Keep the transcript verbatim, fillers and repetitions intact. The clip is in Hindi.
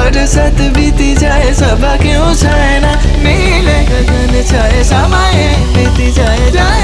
फुर्सत बीती जाए सबा क्यों छाए ना, नीले गगन छाए समय बीती जाए जाए